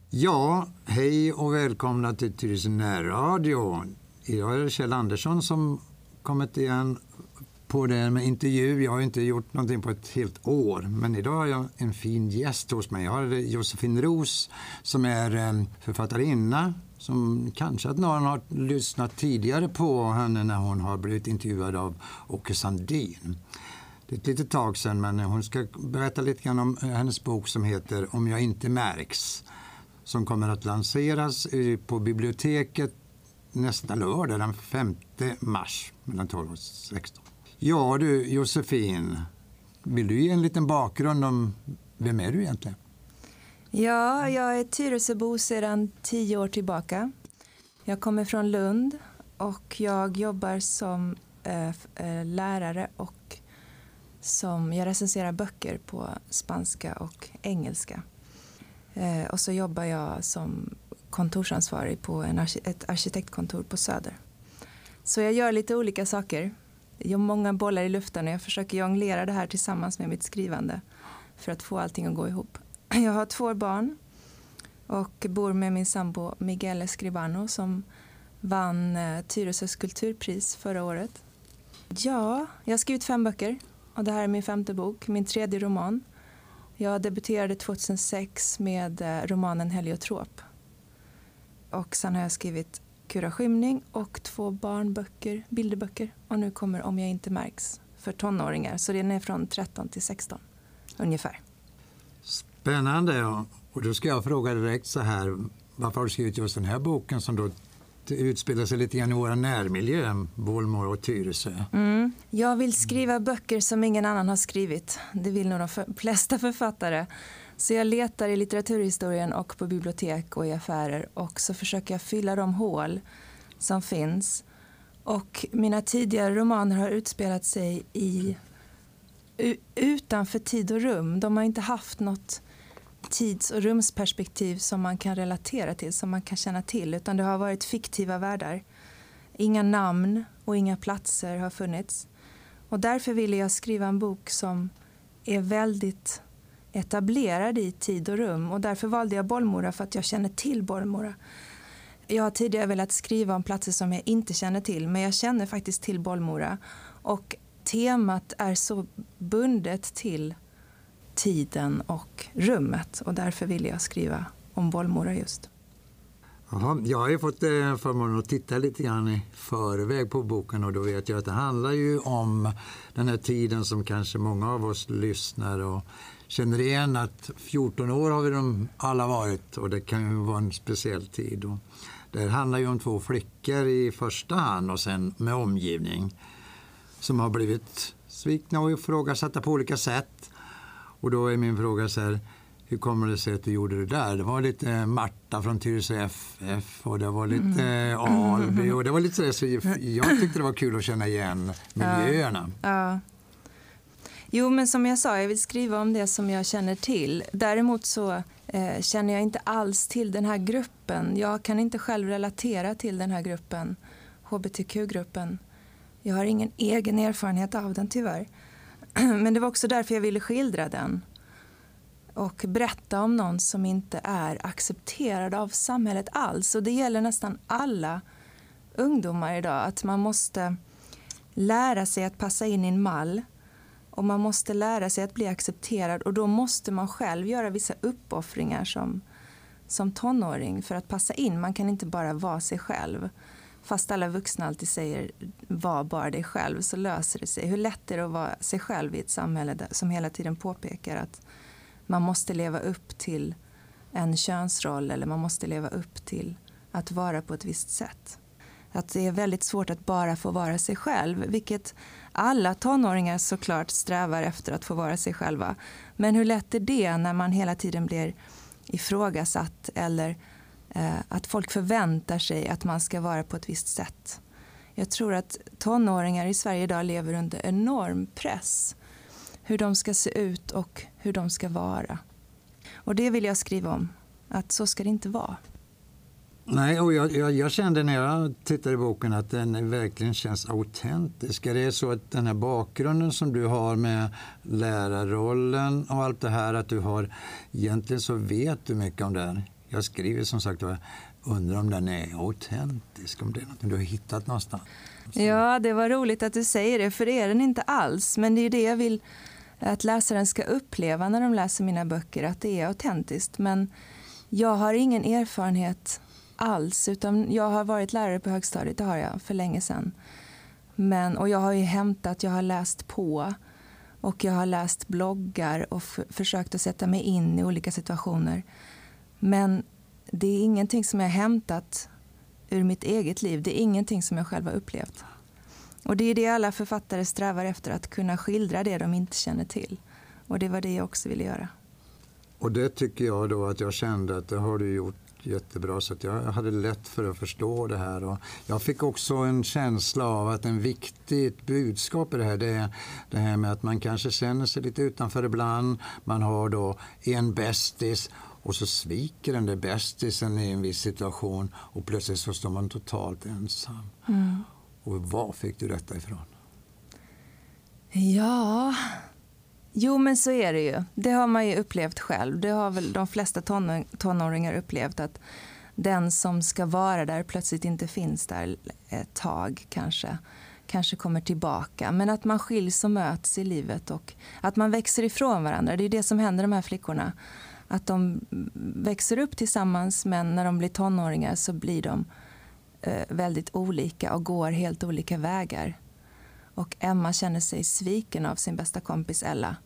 Ja, hej och välkomna till Tyresö närradio. Jag är Kjell Andersson som kommit igen på det med intervju. Jag har inte gjort någonting på ett helt år, men idag har jag en fin gäst hos mig. Jag har Josefin Roos som är författarinna, som kanske att någon har lyssnat tidigare på henne när hon har blivit intervjuad av Åke Sandin. Det är ett litet tag sedan, men hon ska berätta lite grann om hennes bok som heter Om jag inte märks, som kommer att lanseras på biblioteket nästa lördag den 5 mars mellan 12 och 16. Ja du Josefin, vill du ge en liten bakgrund om vem är du egentligen? Ja, jag är Tyresöbo sedan 10 år tillbaka. Jag kommer från Lund och jag jobbar som lärare och jag recenserar böcker på spanska och engelska. Och så jobbar jag som kontorsansvarig på ett arkitektkontor på Söder. Så jag gör lite olika saker. Jag har många bollar i luften och jag försöker jonglera det här tillsammans med mitt skrivande för att få allting att gå ihop. Jag har 2 barn och bor med min sambo Miguel Escribano som vann Tyresös kulturpris förra året. Ja, jag har skrivit 5 böcker och det här är min 5:e bok, min 3:e roman. Jag debuterade 2006 med romanen Heliotrop. Och sen har jag skrivit Kura skymning och 2 barnböcker, bilderböcker. Och nu kommer Om jag inte märks för tonåringar. Så den är från 13 till 16 ungefär. Spännande, och då ska jag fråga direkt så här. Varför har du skrivit just den här boken som då utspelar sig lite grann i våra närmiljö, Bollmora och Tyresö? Jag vill skriva böcker som ingen annan har skrivit. Det vill nog de flesta författare. Så jag letar i litteraturhistorien och på bibliotek och i affärer. Och så försöker jag fylla de hål som finns. Och mina tidigare romaner har utspelat sig utanför tid och rum. De har inte haft något tids- och rumsperspektiv som man kan relatera till, som man kan känna till. Utan det har varit fiktiva världar. Inga namn och inga platser har funnits. Och därför ville jag skriva en bok som är väldigt etablerad i tid och rum. Och därför valde jag Bollmora för att jag känner till Bollmora. Jag har tidigare velat skriva om platser som jag inte känner till. Men jag känner faktiskt till Bollmora. Och temat är så bundet till tiden och rummet. Och därför ville jag skriva om Bollmora just. Jaha, jag har ju fått förmånen att titta lite grann i förväg på boken, och då vet jag att det handlar ju om den här tiden som kanske många av oss lyssnar och känner igen, att 14 år har vi de alla varit, och det kan ju vara en speciell tid. Och det handlar ju om 2 flickor i första hand och sen med omgivning som har blivit svikna och ifrågasatta på olika sätt. Och då är min fråga så här: hur kommer det sig att du gjorde det där? Det var lite Marta från Tyresö FF och det var lite Alby och det var lite så jag tyckte det var kul att känna igen miljöerna. Ja. Jo, men som jag sa, jag vill skriva om det som jag känner till. Däremot så känner jag inte alls till den här gruppen. Jag kan inte själv relatera till den här gruppen, HBTQ-gruppen. Jag har ingen egen erfarenhet av den tyvärr. Men det var också därför jag ville skildra den. Och berätta om någon som inte är accepterad av samhället alls. Och det gäller nästan alla ungdomar idag. Att man måste lära sig att passa in i en mall. Och man måste lära sig att bli accepterad. Och då måste man själv göra vissa uppoffringar som tonåring för att passa in. Man kan inte bara vara sig själv. Fast alla vuxna alltid säger var bara dig själv, så löser det sig. Hur lätt är det att vara sig själv i ett samhälle som hela tiden påpekar att man måste leva upp till en könsroll eller man måste leva upp till att vara på ett visst sätt. Att det är väldigt svårt att bara få vara sig själv, vilket alla tonåringar såklart strävar efter att få vara sig själva. Men hur lätt är det när man hela tiden blir ifrågasatt eller att folk förväntar sig att man ska vara på ett visst sätt? Jag tror att tonåringar i Sverige idag lever under enorm press. Hur de ska se ut och hur de ska vara. Och det vill jag skriva om. Att så ska det inte vara. Nej, och jag kände när jag tittade i boken att den verkligen känns autentisk. Är det så att den här bakgrunden som du har med lärarrollen och allt det här, att du har, egentligen så vet du mycket om det här Jag skriver som sagt, undrar om den är autentisk, om det är något du har hittat någonstans. Ja, det var roligt att du säger det, för det är den inte alls. Men det är det jag vill att läsaren ska uppleva när de läser mina böcker, att det är autentiskt. Men jag har ingen erfarenhet alls, utan jag har varit lärare på högstadiet, det har jag för länge sedan. Och jag har ju jag har läst på och jag har läst bloggar och försökt att sätta mig in i olika situationer. Men det är ingenting som jag har hämtat ur mitt eget liv. Det är ingenting som jag själv har upplevt. Och det är det alla författare strävar efter, att kunna skildra det de inte känner till. Och det var det jag också ville göra. Och det tycker jag då att jag kände att det har du gjort jättebra, så att jag hade lätt för att förstå det här. Och jag fick också en känsla av att en viktigt budskap i det här, det är det här med att man kanske känner sig lite utanför ibland. Man har då en bästis och så sviker den där bästisen i en viss situation och plötsligt så står man totalt ensam. Mm. Och var fick du detta ifrån? Ja, jo men så är det ju. Det har man ju upplevt själv. Det har väl de flesta tonåringar upplevt, att den som ska vara där plötsligt inte finns där ett tag kanske kommer tillbaka. Men att man skiljs och möts i livet och att man växer ifrån varandra. Det är det som händer de här flickorna. Att de växer upp tillsammans, men när de blir tonåringar så blir de väldigt olika och går helt olika vägar. Och Emma känner sig sviken av sin bästa kompis Ella,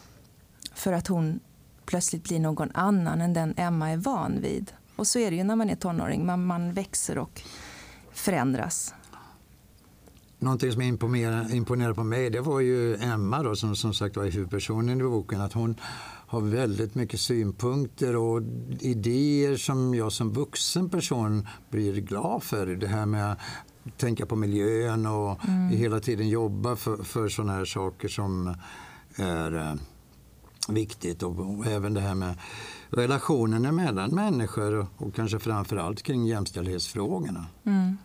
för att hon plötsligt blir någon annan än den Emma är van vid. Och så är det ju när man är tonåring. Man växer och förändras. Någonting som imponerade på mig, det var ju Emma då, som sagt var huvudpersonen i boken, att hon har väldigt mycket synpunkter och idéer som jag som vuxen person blir glad för. Det här med att tänka på miljön och hela tiden jobba för sådana här saker som är viktigt. Och även det här med relationen mellan människor och kanske framförallt kring jämställdhetsfrågorna. Mm.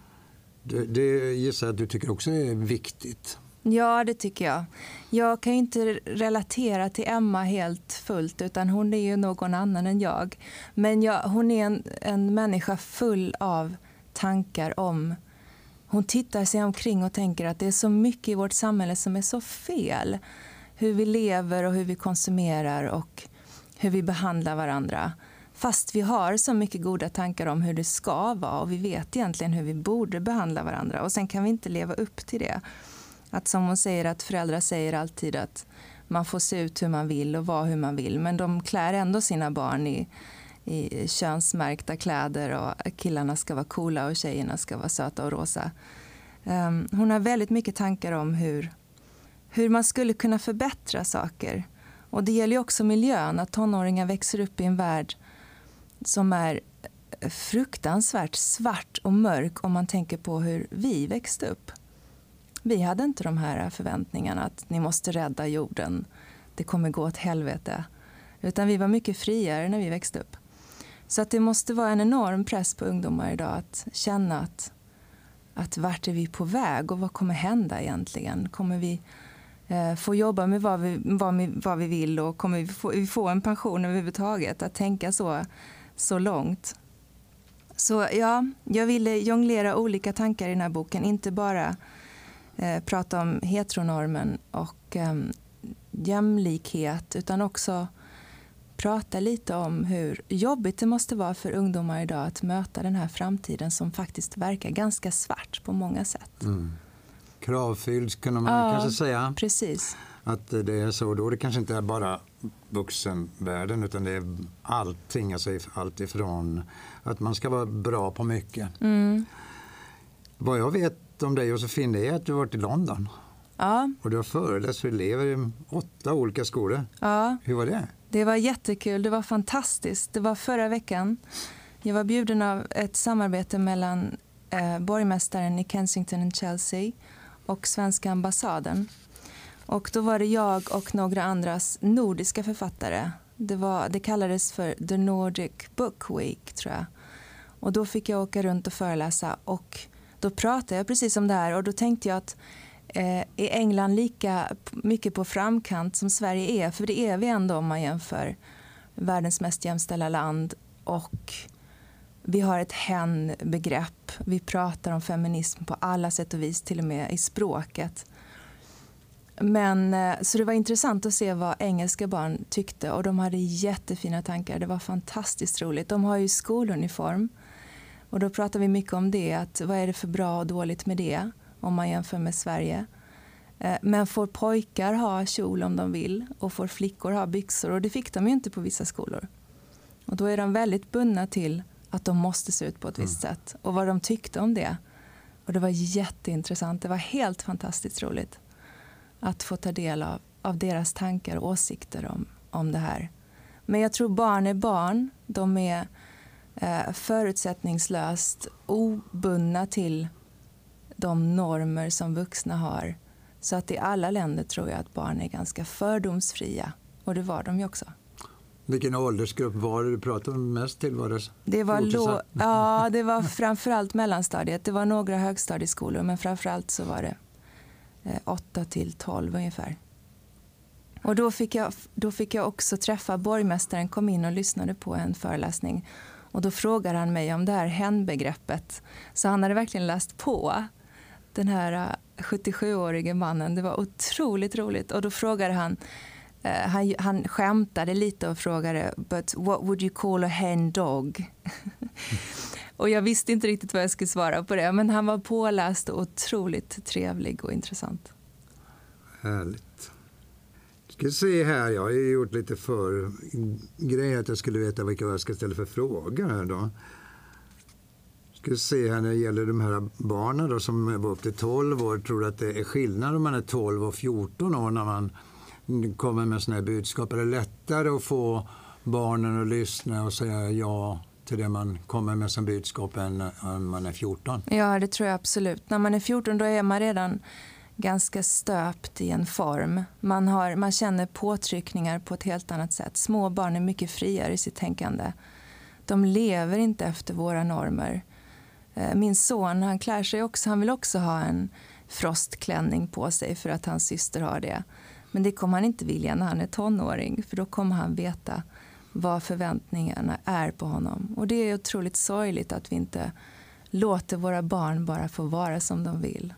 Det gissar att du tycker också är viktigt. Ja, det tycker jag. Jag kan ju inte relatera till Emma helt fullt, utan hon är ju någon annan än jag. Men hon är en människa full av tankar om... Hon tittar sig omkring och tänker att det är så mycket i vårt samhälle som är så fel. Hur vi lever och hur vi konsumerar och hur vi behandlar varandra. Fast vi har så mycket goda tankar om hur det ska vara, och vi vet egentligen hur vi borde behandla varandra. Och sen kan vi inte leva upp till det. Att som hon säger, att föräldrar säger alltid att man får se ut hur man vill och vara hur man vill. Men de klär ändå sina barn i könsmärkta kläder, och killarna ska vara coola och tjejerna ska vara söta och rosa. Hon har väldigt mycket tankar om hur man skulle kunna förbättra saker. Och det gäller ju också miljön, att tonåringar växer upp i en värld som är fruktansvärt svart och mörk om man tänker på hur vi växte upp. Vi hade inte de här förväntningarna att ni måste rädda jorden, det kommer gå åt helvete. Utan vi var mycket friare när vi växte upp. Så att det måste vara en enorm press på ungdomar idag att känna att vart är vi på väg och vad kommer hända egentligen? Kommer vi få jobba med vad vi vill, och kommer vi få en pension överhuvudtaget? Att tänka så långt. Så ja, jag ville jonglera olika tankar i den här boken. Inte bara prata om heteronormen och jämlikhet, utan också prata lite om hur jobbigt det måste vara för ungdomar idag att möta den här framtiden som faktiskt verkar ganska svart på många sätt. Mm. Kravfylld kan man kanske säga. Precis. Att det är så då. Det kanske inte är bara vuxenvärlden, utan det är allting. Alltså allt ifrån att man ska vara bra på mycket. Mm. Vad jag vet om dig, Josefin, det är att du har varit i London. Ja. Och du har föreläst för elever i 8 olika skolor. Ja. Hur var det? Det var jättekul, det var fantastiskt. Det var förra veckan. Jag var bjuden av ett samarbete mellan borgmästaren i Kensington och Chelsea och svenska ambassaden. Och då var det jag och några andras nordiska författare. Det kallades för The Nordic Book Week, tror jag. Och då fick jag åka runt och föreläsa, och då pratade jag precis om det här, och då tänkte jag att är England lika mycket på framkant som Sverige är? För det är vi ändå om man jämför världens mest jämställda land. Och vi har ett hen-begrepp. Vi pratar om feminism på alla sätt och vis, till och med i språket. Men, så det var intressant att se vad engelska barn tyckte, och de hade jättefina tankar. Det var fantastiskt roligt. De har ju skoluniform, och då pratar vi mycket om det. Att vad är det för bra och dåligt med det om man jämför med Sverige? Men får pojkar ha kjol om de vill, och får flickor ha byxor? Och det fick de ju inte på vissa skolor. Och då är de väldigt bundna till att de måste se ut på ett visst sätt. Och vad de tyckte om det. Och det var jätteintressant. Det var helt fantastiskt roligt att få ta del av deras tankar och åsikter om det här. Men jag tror barn är barn. De är förutsättningslöst obundna till de normer som vuxna har. Så att i alla länder tror jag att barn är ganska fördomsfria. Och det var de ju också. Vilken åldersgrupp var det du pratade mest till? Det var framförallt mellanstadiet. Det var några högstadieskolor, men framförallt så var det 8 till 12 ungefär. Och då fick jag också träffa borgmästaren, kom in och lyssnade på en föreläsning. Och då frågade han mig om det här hen-begreppet. Så han hade verkligen läst på, den här 77-årige mannen. Det var otroligt roligt. Och då frågade han skämtade lite och frågade, but what would you call a hen dog? Och jag visste inte riktigt vad jag skulle svara på det. Men han var påläst och otroligt trevlig och intressant. Härligt. Ska se här, jag har gjort lite för grej att jag skulle veta vilka jag ska ställa för frågor här då. Ska se här när det gäller de här barnen då, som var upp till 12 år. Tror du att det är skillnad om man är 12 och 14 år när man kommer med såna här budskap? Är det lättare att få barnen att lyssna och säga ja till det man kommer med som budskap än när man är 14? Ja, det tror jag absolut. När man är 14 då är man redan ganska stöpt i en form. Man känner påtryckningar på ett helt annat sätt. Små barn är mycket friare i sitt tänkande. De lever inte efter våra normer. Min son, han klär sig också, han vill också ha en frostklänning på sig för att hans syster har det. Men det kommer han inte vilja när han är tonåring, för då kommer han veta vad förväntningarna är på honom. Och det är otroligt sorgligt att vi inte låter våra barn bara få vara som de vill.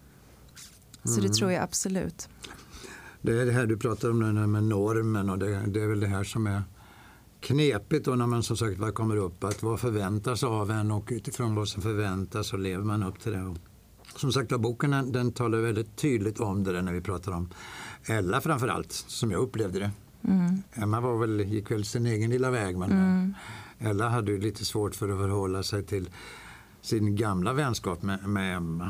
Så det tror jag absolut. Det är det här du pratar om, det med normen, och det är väl det här som är knepigt, och när man som sagt kommer upp att vad förväntas av en, och utifrån vad som förväntas så lever man upp till det. Och som sagt, boken den talar väldigt tydligt om det där när vi pratar om Ella framförallt, som jag upplevde det. Emma gick väl sin egen lilla väg, men Ella hade ju lite svårt för att förhålla sig till sin gamla vänskap med Emma.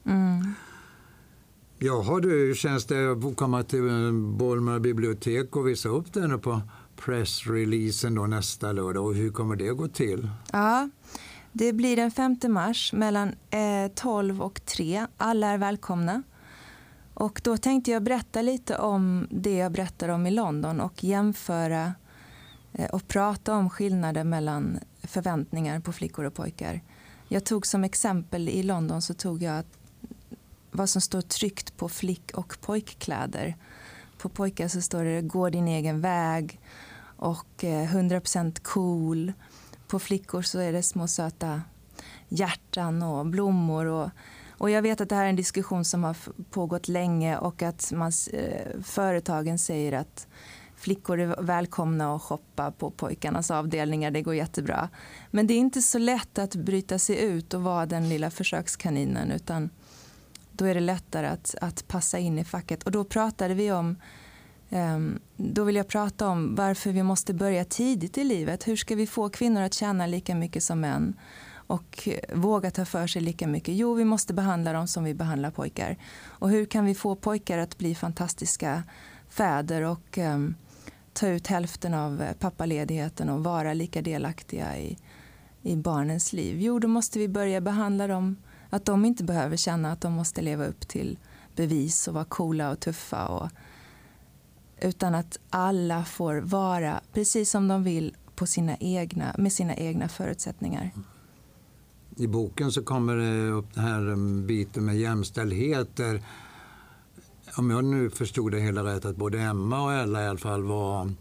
Jaha du, hur känns det att komma till Bollmar bibliotek och visa upp den på pressreleasen då nästa lördag, och hur kommer det gå till? Ja, det blir den 5 mars mellan 12 och 3. Alla är välkomna. Och då tänkte jag berätta lite om det jag berättar om i London och jämföra och prata om skillnader mellan förväntningar på flickor och pojkar. Jag tog som exempel i London, så tog jag vad som står tryckt på flick- och pojkkläder. På pojkar så står det gå din egen väg och 100% cool. På flickor så är det små söta hjärtan och blommor. Och jag vet att det här är en diskussion som har pågått länge, och att företagen säger att flickor är välkomna att shoppa på pojkarnas avdelningar. Det går jättebra. Men det är inte så lätt att bryta sig ut och vara den lilla försökskaninen, utan då är det lättare att passa in i facket. Och då pratade vi om, då vill jag prata om varför vi måste börja tidigt i livet. Hur ska vi få kvinnor att tjäna lika mycket som män och våga ta för sig lika mycket? Jo, vi måste behandla dem som vi behandlar pojkar. Och hur kan vi få pojkar att bli fantastiska fäder och ta ut hälften av pappaledigheten och vara lika delaktiga i barnens liv? Jo, då måste vi börja behandla dem, att de inte behöver känna att de måste leva upp till bevis och vara coola och tuffa, utan att alla får vara precis som de vill med sina egna förutsättningar. I boken så kommer det upp den här biten med jämställdhet, där, om jag nu förstod det hela rätt, att både Emma och Ella i alla fall var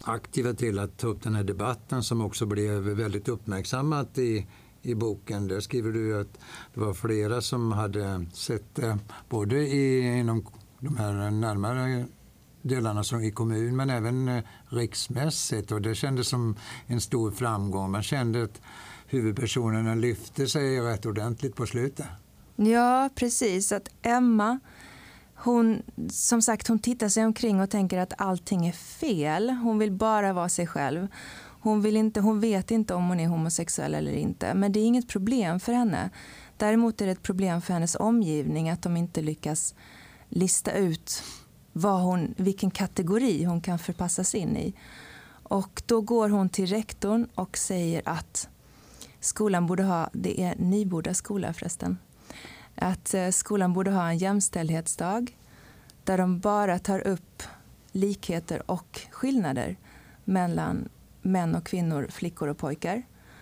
aktiva till att ta upp den här debatten som också blev väldigt uppmärksammat i boken. Där skriver du att det var flera som hade sett det både inom de här närmare delarna som i kommun men även riksmässigt, och det kändes som en stor framgång. Man kände att huvudpersonerna lyfte sig rätt ordentligt på slutet. Ja, precis. Att Emma, hon tittar sig omkring och tänker att allting är fel. Hon vill bara vara sig själv. Hon vet inte om hon är homosexuell eller inte. Men det är inget problem för henne. Däremot är det ett problem för hennes omgivning att de inte lyckas lista ut vilken kategori hon kan förpassas in i. Och då går hon till rektorn och säger att skolan borde ha, det är Nyboda skola förresten, att skolan borde ha en jämställdhetsdag där de bara tar upp likheter och skillnader mellan män och kvinnor, flickor och pojkar.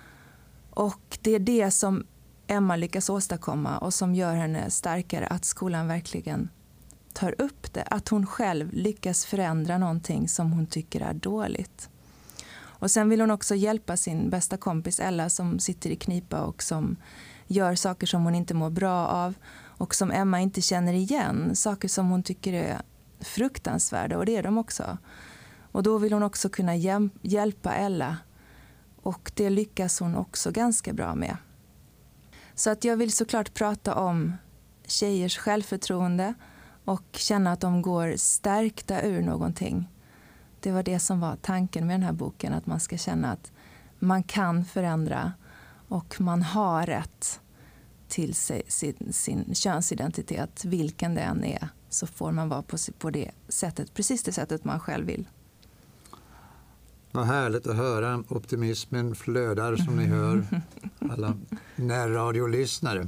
Och det är det som Emma lyckas åstadkomma och som gör henne starkare, att skolan verkligen tar upp det. Att hon själv lyckas förändra någonting som hon tycker är dåligt. Och sen vill hon också hjälpa sin bästa kompis Ella som sitter i knipa och som gör saker som hon inte mår bra av och som Emma inte känner igen. Saker som hon tycker är fruktansvärda, och det är de också. Och då vill hon också kunna hjälpa Ella, och det lyckas hon också ganska bra med. Så att jag vill såklart prata om tjejers självförtroende och känna att de går stärkta ur någonting. Det var det som var tanken med den här boken, att man ska känna att man kan förändra och man har rätt till sin könsidentitet, vilken det än är, så får man vara på det sättet, precis det sättet man själv vill. Vad härligt att höra. Optimismen flödar som ni hör, alla närradiolyssnare.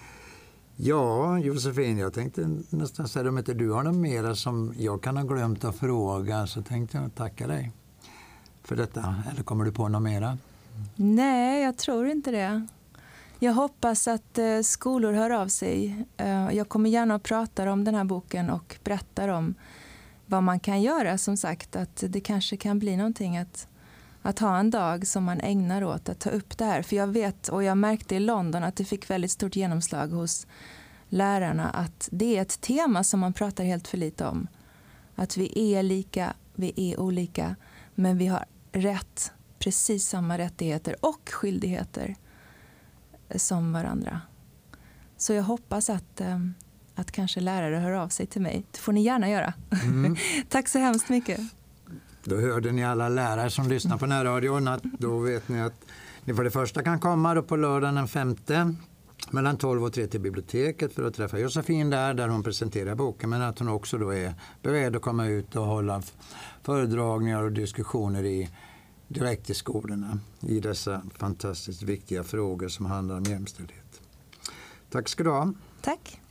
Ja, Josefin, jag tänkte nästan säga om inte du har något mera som jag kan ha glömt att fråga, så tänkte jag tacka dig för detta. Eller kommer du på något mera? Nej, jag tror inte det. Jag hoppas att skolor hör av sig. Jag kommer gärna att prata om den här boken och berättar om vad man kan göra. Som sagt, att det kanske kan bli någonting att ha en dag som man ägnar åt att ta upp det här. För jag vet, och jag märkte i London att det fick väldigt stort genomslag hos lärarna, att det är ett tema som man pratar helt för lite om. Att vi är lika, vi är olika, men vi har precis samma rättigheter och skyldigheter som varandra. Så jag hoppas att kanske lärare hör av sig till mig. Det får ni gärna göra. Tack så hemskt mycket. Då hörde ni alla lärare som lyssnar på närradion att då vet ni att ni för det första kan komma då på lördagen den 5 mellan 12 och 3 till biblioteket för att träffa Josefin där hon presenterar boken, men att hon också då är beredd att komma ut och hålla föredragningar och diskussioner direkt i skolorna i dessa fantastiskt viktiga frågor som handlar om jämställdhet. Tack ska du ha. Tack.